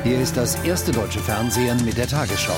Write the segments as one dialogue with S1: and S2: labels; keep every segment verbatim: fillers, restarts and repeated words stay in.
S1: Hier ist das erste deutsche Fernsehen mit der Tagesschau.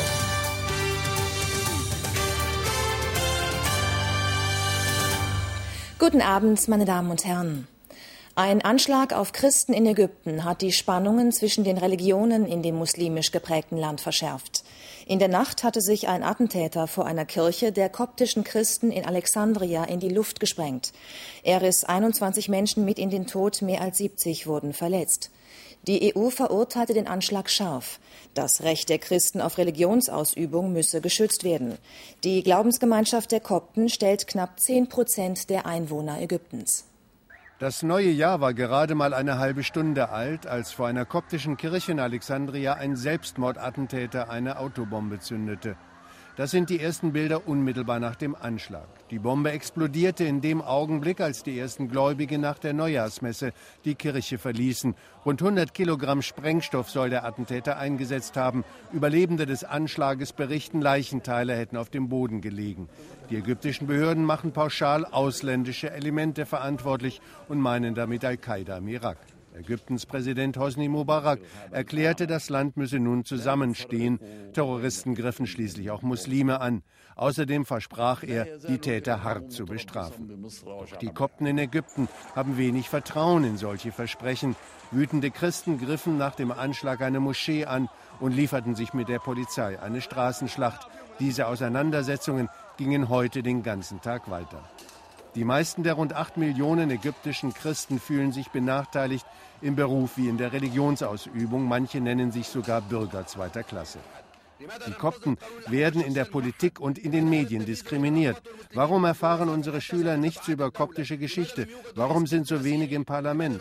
S2: Guten Abend, meine Damen und Herren. Ein Anschlag auf Christen in Ägypten hat die Spannungen zwischen den Religionen in dem muslimisch geprägten Land verschärft. In der Nacht hatte sich ein Attentäter vor einer Kirche der koptischen Christen in Alexandria in die Luft gesprengt. Er riss einundzwanzig Menschen mit in den Tod, mehr als siebzig wurden verletzt. Die E U verurteilte den Anschlag scharf. Das Recht der Christen auf Religionsausübung müsse geschützt werden. Die Glaubensgemeinschaft der Kopten stellt knapp zehn Prozent der Einwohner Ägyptens.
S3: Das neue Jahr war gerade mal eine halbe Stunde alt, als vor einer koptischen Kirche in Alexandria ein Selbstmordattentäter eine Autobombe zündete. Das sind die ersten Bilder unmittelbar nach dem Anschlag. Die Bombe explodierte in dem Augenblick, als die ersten Gläubige nach der Neujahrsmesse die Kirche verließen. Rund hundert Kilogramm Sprengstoff soll der Attentäter eingesetzt haben. Überlebende des Anschlages berichten, Leichenteile hätten auf dem Boden gelegen. Die ägyptischen Behörden machen pauschal ausländische Elemente verantwortlich und meinen damit Al-Qaida im Irak. Ägyptens Präsident Hosni Mubarak erklärte, das Land müsse nun zusammenstehen. Terroristen griffen schließlich auch Muslime an. Außerdem versprach er, die Täter hart zu bestrafen. Doch die Kopten in Ägypten haben wenig Vertrauen in solche Versprechen. Wütende Christen griffen nach dem Anschlag eine Moschee an und lieferten sich mit der Polizei eine Straßenschlacht. Diese Auseinandersetzungen gingen heute den ganzen Tag weiter. Die meisten der rund acht Millionen ägyptischen Christen fühlen sich benachteiligt im Beruf wie in der Religionsausübung. Manche nennen sich sogar Bürger zweiter Klasse. Die Kopten werden in der Politik und in den Medien diskriminiert. Warum erfahren unsere Schüler nichts über koptische Geschichte? Warum sind so wenige im Parlament?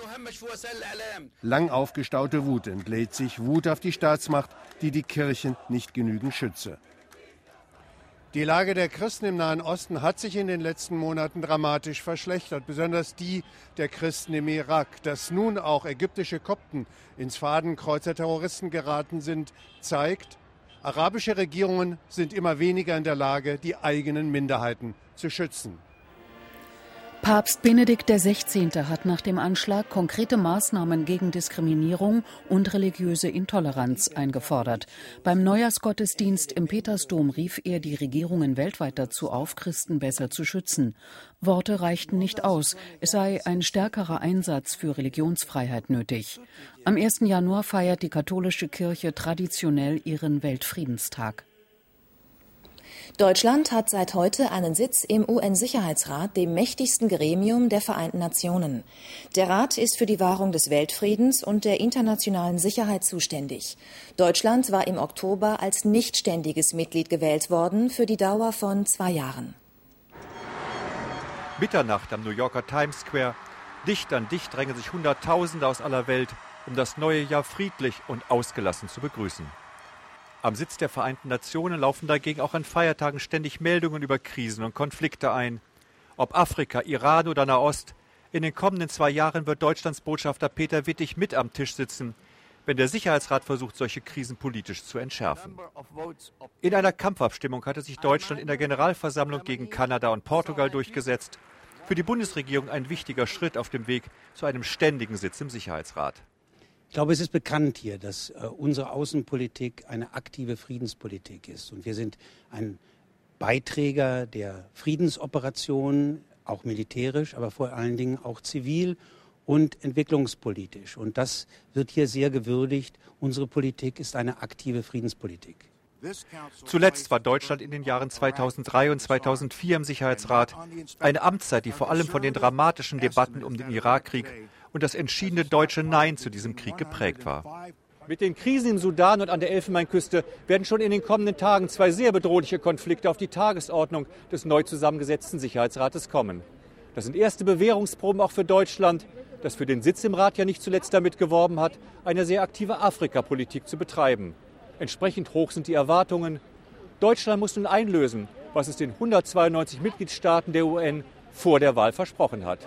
S3: Lang aufgestaute Wut entlädt sich. Wut auf die Staatsmacht, die die Kirchen nicht genügend schütze. Die Lage der Christen im Nahen Osten hat sich in den letzten Monaten dramatisch verschlechtert, besonders die der Christen im Irak. Dass nun auch ägyptische Kopten ins Fadenkreuz der Terroristen geraten sind, zeigt, arabische Regierungen sind immer weniger in der Lage, die eigenen Minderheiten zu schützen.
S4: Papst Benedikt der Sechzehnte hat nach dem Anschlag konkrete Maßnahmen gegen Diskriminierung und religiöse Intoleranz eingefordert. Beim Neujahrsgottesdienst im Petersdom rief er die Regierungen weltweit dazu auf, Christen besser zu schützen. Worte reichten nicht aus. Es sei ein stärkerer Einsatz für Religionsfreiheit nötig. Am ersten Januar feiert die katholische Kirche traditionell ihren Weltfriedenstag.
S2: Deutschland hat seit heute einen Sitz im U N-Sicherheitsrat, dem mächtigsten Gremium der Vereinten Nationen. Der Rat ist für die Wahrung des Weltfriedens und der internationalen Sicherheit zuständig. Deutschland war im Oktober als nichtständiges Mitglied gewählt worden für die Dauer von zwei Jahren.
S5: Mitternacht am New Yorker Times Square. Dicht an dicht drängen sich Hunderttausende aus aller Welt, um das neue Jahr friedlich und ausgelassen zu begrüßen. Am Sitz der Vereinten Nationen laufen dagegen auch an Feiertagen ständig Meldungen über Krisen und Konflikte ein. Ob Afrika, Iran oder Nahost, in den kommenden zwei Jahren wird Deutschlands Botschafter Peter Wittig mit am Tisch sitzen, wenn der Sicherheitsrat versucht, solche Krisen politisch zu entschärfen. In einer Kampfabstimmung hatte sich Deutschland in der Generalversammlung gegen Kanada und Portugal durchgesetzt. Für die Bundesregierung ein wichtiger Schritt auf dem Weg zu einem ständigen Sitz im Sicherheitsrat.
S6: Ich glaube, es ist bekannt hier, dass äh, unsere Außenpolitik eine aktive Friedenspolitik ist. Und wir sind ein Beiträger der Friedensoperationen, auch militärisch, aber vor allen Dingen auch zivil und entwicklungspolitisch. Und das wird hier sehr gewürdigt. Unsere Politik ist eine aktive Friedenspolitik.
S5: Zuletzt war Deutschland in den Jahren zweitausenddrei und zweitausendvier im Sicherheitsrat. Eine Amtszeit, die vor allem von den dramatischen Debatten um den Irakkrieg und das entschiedene deutsche Nein zu diesem Krieg geprägt war.
S7: Mit den Krisen im Sudan und an der Elfenbeinküste werden schon in den kommenden Tagen zwei sehr bedrohliche Konflikte auf die Tagesordnung des neu zusammengesetzten Sicherheitsrates kommen. Das sind erste Bewährungsproben auch für Deutschland, das für den Sitz im Rat ja nicht zuletzt damit geworben hat, eine sehr aktive Afrikapolitik zu betreiben. Entsprechend hoch sind die Erwartungen. Deutschland muss nun einlösen, was es den hundertzweiundneunzig Mitgliedstaaten der U N vor der Wahl versprochen hat.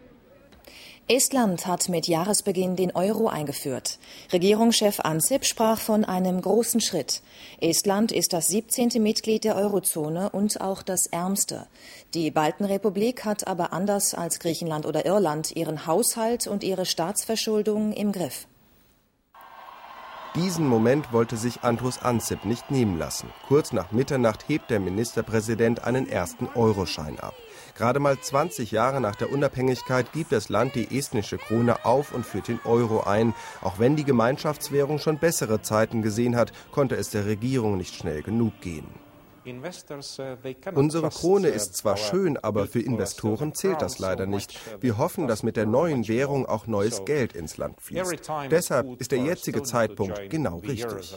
S2: Estland hat mit Jahresbeginn den Euro eingeführt. Regierungschef Ansip sprach von einem großen Schritt. Estland ist das siebzehnte Mitglied der Eurozone und auch das ärmste. Die Baltenrepublik hat aber anders als Griechenland oder Irland ihren Haushalt und ihre Staatsverschuldung im Griff.
S8: Diesen Moment wollte sich Andrus Ansip nicht nehmen lassen. Kurz nach Mitternacht hebt der Ministerpräsident einen ersten Euroschein ab. Gerade mal zwanzig Jahre nach der Unabhängigkeit gibt das Land die estnische Krone auf und führt den Euro ein. Auch wenn die Gemeinschaftswährung schon bessere Zeiten gesehen hat, konnte es der Regierung nicht schnell genug gehen. Unsere Krone ist zwar schön, aber für Investoren zählt das leider nicht. Wir hoffen, dass mit der neuen Währung auch neues Geld ins Land fließt. Deshalb ist der jetzige Zeitpunkt genau richtig.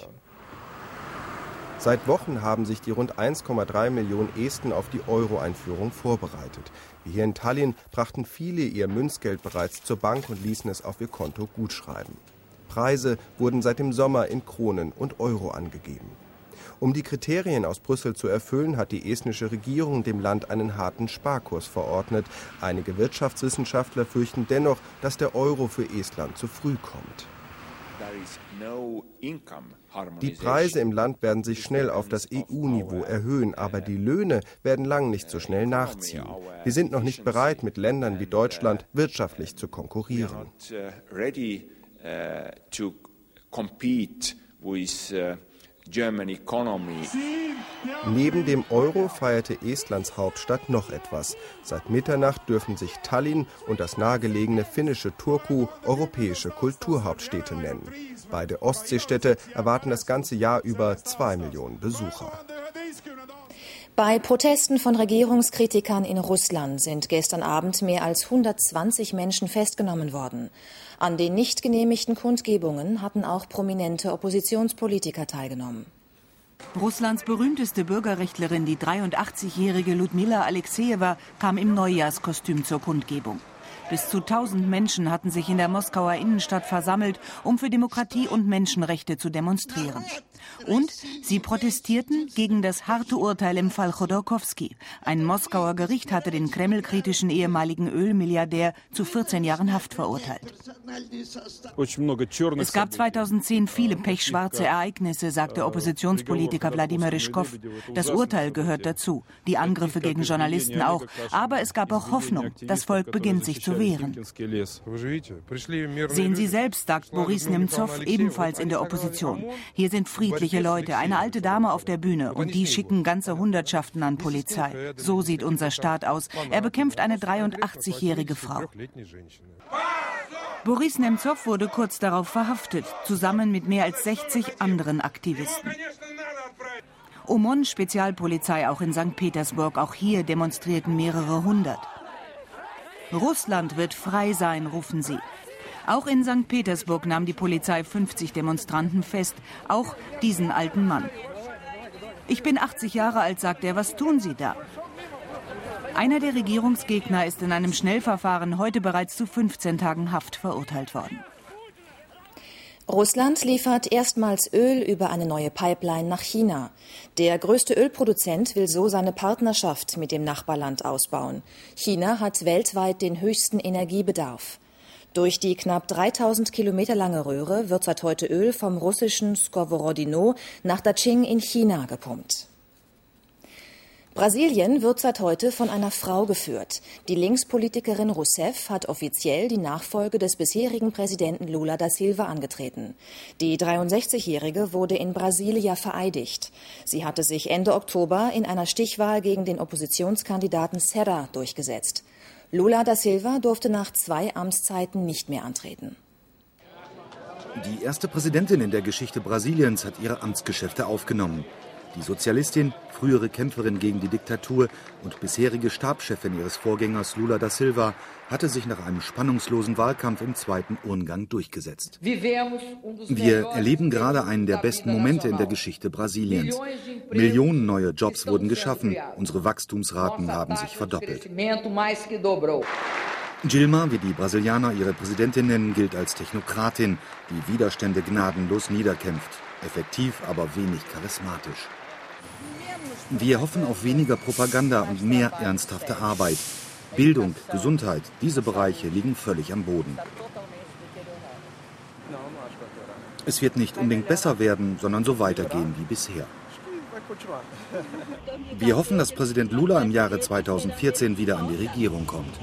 S8: Seit Wochen haben sich die rund eins Komma drei Millionen Esten auf die Euro-Einführung vorbereitet. Wie hier in Tallinn brachten viele ihr Münzgeld bereits zur Bank und ließen es auf ihr Konto gutschreiben. Preise wurden seit dem Sommer in Kronen und Euro angegeben. Um die Kriterien aus Brüssel zu erfüllen, hat die estnische Regierung dem Land einen harten Sparkurs verordnet. Einige Wirtschaftswissenschaftler fürchten dennoch, dass der Euro für Estland zu früh kommt. Die Preise im Land werden sich schnell auf das E U-Niveau erhöhen, aber die Löhne werden lang nicht so schnell nachziehen. Wir sind noch nicht bereit, mit Ländern wie Deutschland wirtschaftlich zu konkurrieren. Neben dem Euro feierte Estlands Hauptstadt noch etwas. Seit Mitternacht dürfen sich Tallinn und das nahegelegene finnische Turku europäische Kulturhauptstädte nennen. Beide Ostseestädte erwarten das ganze Jahr über zwei Millionen Besucher.
S2: Bei Protesten von Regierungskritikern in Russland sind gestern Abend mehr als hundertzwanzig Menschen festgenommen worden. An den nicht genehmigten Kundgebungen hatten auch prominente Oppositionspolitiker teilgenommen.
S9: Russlands berühmteste Bürgerrechtlerin, die dreiundachtzigjährige Ludmila Alexejewa, kam im Neujahrskostüm zur Kundgebung. Bis zu tausend Menschen hatten sich in der Moskauer Innenstadt versammelt, um für Demokratie und Menschenrechte zu demonstrieren. Und sie protestierten gegen das harte Urteil im Fall Chodorkowski. Ein Moskauer Gericht hatte den kremlkritischen ehemaligen Ölmilliardär zu vierzehn Jahren Haft verurteilt. Es gab zweitausendzehn viele pechschwarze Ereignisse, sagte Oppositionspolitiker Wladimir Ryzhkov. Das Urteil gehört dazu, die Angriffe gegen Journalisten auch. Aber es gab auch Hoffnung. Das Volk beginnt sich zu wehren. Sehen Sie selbst, sagt Boris Nemtsov, ebenfalls in der Opposition. Hier sind friedliche Leute, eine alte Dame auf der Bühne und die schicken ganze Hundertschaften an Polizei. So sieht unser Staat aus. Er bekämpft eine dreiundachtzigjährige Frau. Boris Nemtsov wurde kurz darauf verhaftet, zusammen mit mehr als sechzig anderen Aktivisten. OMON-Spezialpolizei auch in Sankt Petersburg, auch hier demonstrierten mehrere hundert. Russland wird frei sein, rufen sie. Auch in Sankt Petersburg nahm die Polizei fünfzig Demonstranten fest, auch diesen alten Mann. Ich bin achtzig Jahre alt, sagt er, was tun Sie da? Einer der Regierungsgegner ist in einem Schnellverfahren heute bereits zu fünfzehn Tagen Haft verurteilt worden.
S2: Russland liefert erstmals Öl über eine neue Pipeline nach China. Der größte Ölproduzent will so seine Partnerschaft mit dem Nachbarland ausbauen. China hat weltweit den höchsten Energiebedarf. Durch die knapp dreitausend Kilometer lange Röhre wird seit heute Öl vom russischen Skоворodino nach Daqing in China gepumpt. Brasilien wird seit heute von einer Frau geführt. Die Linkspolitikerin Rousseff hat offiziell die Nachfolge des bisherigen Präsidenten Lula da Silva angetreten. Die dreiundsechzigjährige wurde in Brasilia vereidigt. Sie hatte sich Ende Oktober in einer Stichwahl gegen den Oppositionskandidaten Serra durchgesetzt. Lula da Silva durfte nach zwei Amtszeiten nicht mehr antreten.
S10: Die erste Präsidentin in der Geschichte Brasiliens hat ihre Amtsgeschäfte aufgenommen. Die Sozialistin, frühere Kämpferin gegen die Diktatur und bisherige Stabschefin ihres Vorgängers Lula da Silva, hatte sich nach einem spannungslosen Wahlkampf im zweiten Urngang durchgesetzt. Wir erleben gerade einen der besten Momente in der Geschichte Brasiliens. Millionen neue Jobs wurden geschaffen, unsere Wachstumsraten haben sich verdoppelt. Dilma, wie die Brasilianer ihre Präsidentin nennen, gilt als Technokratin, die Widerstände gnadenlos niederkämpft. Effektiv, aber wenig charismatisch. Wir hoffen auf weniger Propaganda und mehr ernsthafte Arbeit. Bildung, Gesundheit, diese Bereiche liegen völlig am Boden. Es wird nicht unbedingt besser werden, sondern so weitergehen wie bisher. Wir hoffen, dass Präsident Lula im Jahre zweitausendvierzehn wieder an die Regierung kommt.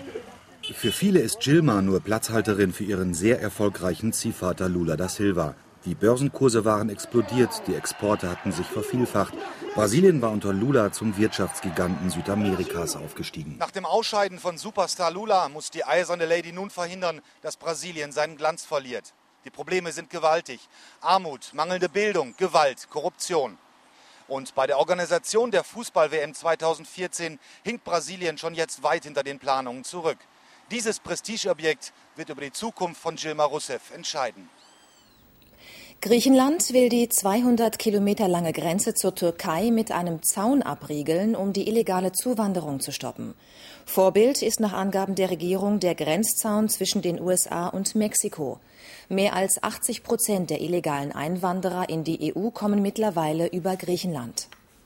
S10: Für viele ist Dilma nur Platzhalterin für ihren sehr erfolgreichen Ziehvater Lula da Silva. Die Börsenkurse waren explodiert, die Exporte hatten sich vervielfacht. Brasilien war unter Lula zum Wirtschaftsgiganten Südamerikas aufgestiegen.
S11: Nach dem Ausscheiden von Superstar Lula muss die eiserne Lady nun verhindern, dass Brasilien seinen Glanz verliert. Die Probleme sind gewaltig. Armut, mangelnde Bildung, Gewalt, Korruption. Und bei der Organisation der Fußball-W M zweitausendvierzehn hinkt Brasilien schon jetzt weit hinter den Planungen zurück. Dieses Prestigeobjekt wird über die Zukunft von Dilma Rousseff entscheiden.
S2: Griechenland will die zweihundert Kilometer lange Grenze zur Türkei mit einem Zaun abriegeln, um die illegale Zuwanderung zu stoppen. Vorbild ist nach Angaben der Regierung der Grenzzaun zwischen den U S A und Mexiko. Mehr als achtzig Prozent der illegalen Einwanderer in die E U kommen mittlerweile über Griechenland.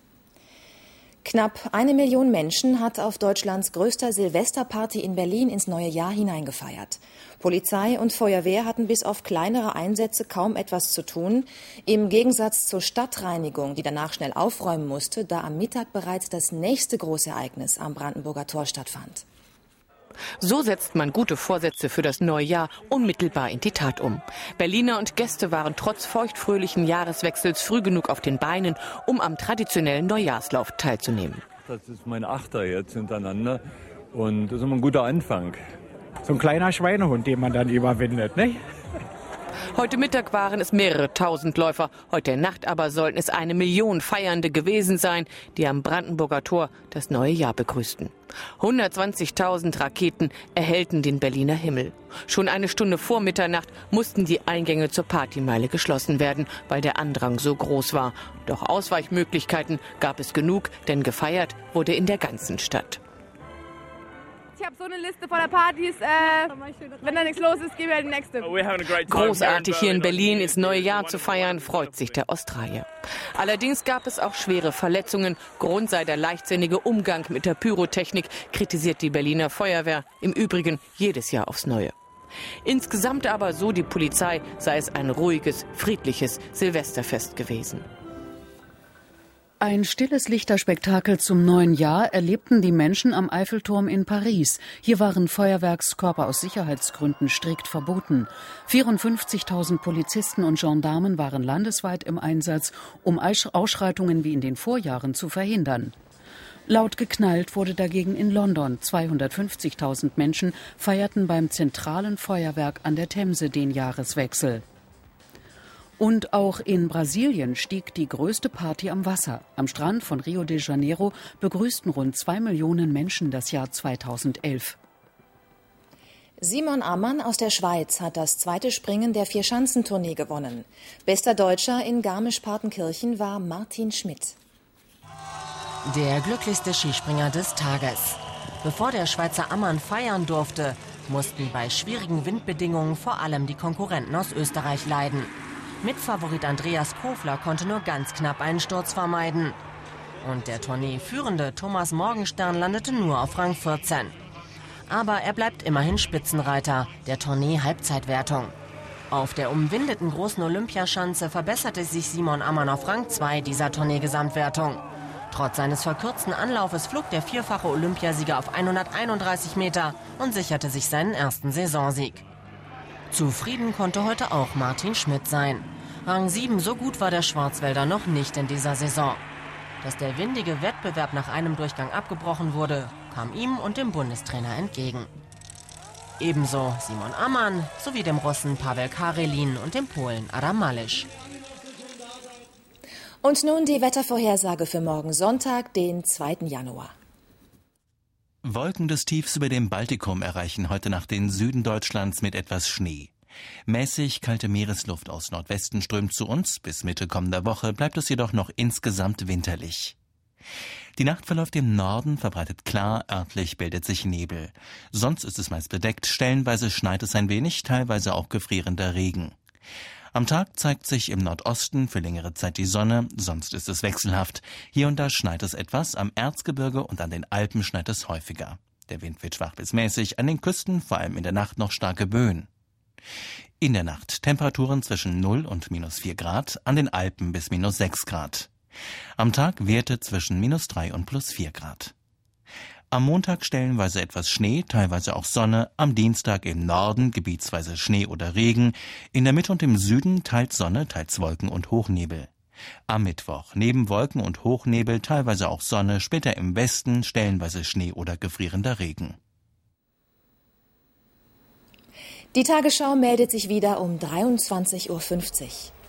S2: Knapp eine Million Menschen hat auf Deutschlands größter Silvesterparty in Berlin ins neue Jahr hineingefeiert. Polizei und Feuerwehr hatten bis auf kleinere Einsätze kaum etwas zu tun. Im Gegensatz zur Stadtreinigung, die danach schnell aufräumen musste, da am Mittag bereits das nächste Großereignis am Brandenburger Tor stattfand.
S12: So setzt man gute Vorsätze für das neue Jahr unmittelbar in die Tat um. Berliner und Gäste waren trotz feuchtfröhlichen Jahreswechsels früh genug auf den Beinen, um am traditionellen Neujahrslauf teilzunehmen.
S13: Das ist mein Achter jetzt hintereinander und das ist immer ein guter Anfang.
S14: So ein kleiner Schweinehund, den man dann überwindet, nicht?
S12: Heute Mittag waren es mehrere tausend Läufer, heute Nacht aber sollten es eine Million Feiernde gewesen sein, die am Brandenburger Tor das neue Jahr begrüßten. hundertzwanzigtausend Raketen erhellten den Berliner Himmel. Schon eine Stunde vor Mitternacht mussten die Eingänge zur Partymeile geschlossen werden, weil der Andrang so groß war. Doch Ausweichmöglichkeiten gab es genug, denn gefeiert wurde in der ganzen Stadt.
S15: Ich habe so eine Liste voller Partys. Äh, wenn da nichts los ist, gehen wir halt die nächste.
S12: Großartig hier in Berlin ins neue Jahr zu feiern, freut sich der Australier. Allerdings gab es auch schwere Verletzungen. Grund sei der leichtsinnige Umgang mit der Pyrotechnik, kritisiert die Berliner Feuerwehr. Im Übrigen jedes Jahr aufs Neue. Insgesamt aber, so die Polizei, sei es ein ruhiges, friedliches Silvesterfest gewesen.
S4: Ein stilles Lichterspektakel zum neuen Jahr erlebten die Menschen am Eiffelturm in Paris. Hier waren Feuerwerkskörper aus Sicherheitsgründen strikt verboten. vierundfünfzigtausend Polizisten und Gendarmen waren landesweit im Einsatz, um Ausschreitungen wie in den Vorjahren zu verhindern. Laut geknallt wurde dagegen in London. zweihundertfünfzigtausend Menschen feierten beim zentralen Feuerwerk an der Themse den Jahreswechsel. Und auch in Brasilien stieg die größte Party am Wasser. Am Strand von Rio de Janeiro begrüßten rund zwei Millionen Menschen das Jahr zweitausendelf.
S2: Simon Ammann aus der Schweiz hat das zweite Springen der Vierschanzentournee gewonnen. Bester Deutscher in Garmisch-Partenkirchen war Martin Schmidt.
S16: Der glücklichste Skispringer des Tages. Bevor der Schweizer Ammann feiern durfte, mussten bei schwierigen Windbedingungen vor allem die Konkurrenten aus Österreich leiden. Mitfavorit Andreas Kofler konnte nur ganz knapp einen Sturz vermeiden. Und der Tournee-Führende Thomas Morgenstern landete nur auf Rang vierzehn. Aber er bleibt immerhin Spitzenreiter der Tournee-Halbzeitwertung. Auf der umwindeten großen Olympiaschanze verbesserte sich Simon Ammann auf Rang zwei dieser Tournee-Gesamtwertung. Trotz seines verkürzten Anlaufes flog der vierfache Olympiasieger auf hunderteinunddreißig Meter und sicherte sich seinen ersten Saisonsieg. Zufrieden konnte heute auch Martin Schmidt sein. Rang sieben, so gut war der Schwarzwälder noch nicht in dieser Saison. Dass der windige Wettbewerb nach einem Durchgang abgebrochen wurde, kam ihm und dem Bundestrainer entgegen. Ebenso Simon Ammann sowie dem Russen Pavel Karelin und dem Polen Adam Malysz.
S2: Und nun die Wettervorhersage für morgen Sonntag, den zweiten Januar.
S17: Wolken des Tiefs über dem Baltikum erreichen heute Nacht den Süden Deutschlands mit etwas Schnee. Mäßig kalte Meeresluft aus Nordwesten strömt zu uns. Bis Mitte kommender Woche bleibt es jedoch noch insgesamt winterlich. Die Nacht verläuft im Norden, verbreitet klar, örtlich bildet sich Nebel. Sonst ist es meist bedeckt, stellenweise schneit es ein wenig, teilweise auch gefrierender Regen. Am Tag zeigt sich im Nordosten für längere Zeit die Sonne, sonst ist es wechselhaft. Hier und da schneit es etwas, am Erzgebirge und an den Alpen schneit es häufiger. Der Wind wird schwach bis mäßig, an den Küsten vor allem in der Nacht noch starke Böen. In der Nacht Temperaturen zwischen null und minus vier Grad, an den Alpen bis minus sechs Grad. Am Tag Werte zwischen minus drei und plus vier Grad. Am Montag stellenweise etwas Schnee, teilweise auch Sonne, am Dienstag im Norden gebietsweise Schnee oder Regen, in der Mitte und im Süden teils Sonne, teils Wolken und Hochnebel. Am Mittwoch neben Wolken und Hochnebel teilweise auch Sonne, später im Westen stellenweise Schnee oder gefrierender Regen.
S2: Die Tagesschau meldet sich wieder um dreiundzwanzig Uhr fünfzig.